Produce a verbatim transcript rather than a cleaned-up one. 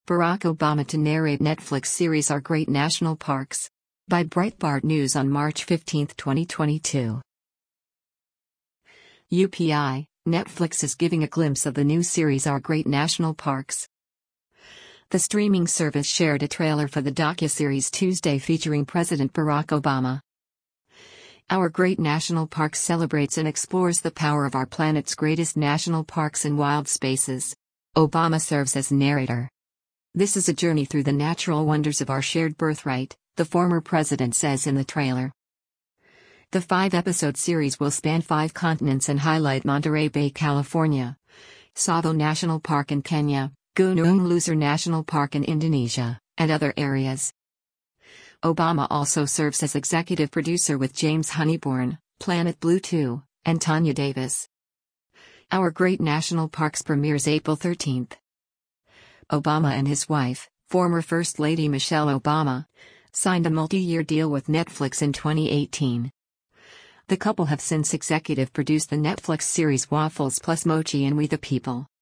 Barack Obama to narrate Netflix series Our Great National Parks. By Breitbart News on March fifteenth, twenty twenty-two. U P I, Netflix is giving a glimpse of the new series Our Great National Parks. The streaming service shared a trailer for the docuseries Tuesday featuring President Barack Obama. Our Great National Parks celebrates and explores the power of our planet's greatest national parks and wild spaces. Obama serves as narrator. This is a journey through the natural wonders of our shared birthright, the former president says in the trailer. The five-episode series will span five continents and highlight Monterey Bay, California, Tsavo National Park in Kenya, Gunung Leuser National Park in Indonesia, and other areas. Obama also serves as executive producer with James Honeyborn, Planet Blue two, and Tanya Davis. Our Great National Parks premieres April thirteenth. Obama and his wife, former First Lady Michelle Obama, signed a multi-year deal with Netflix in twenty eighteen. The couple have since executive produced the Netflix series Waffles Plus Mochi and We the People.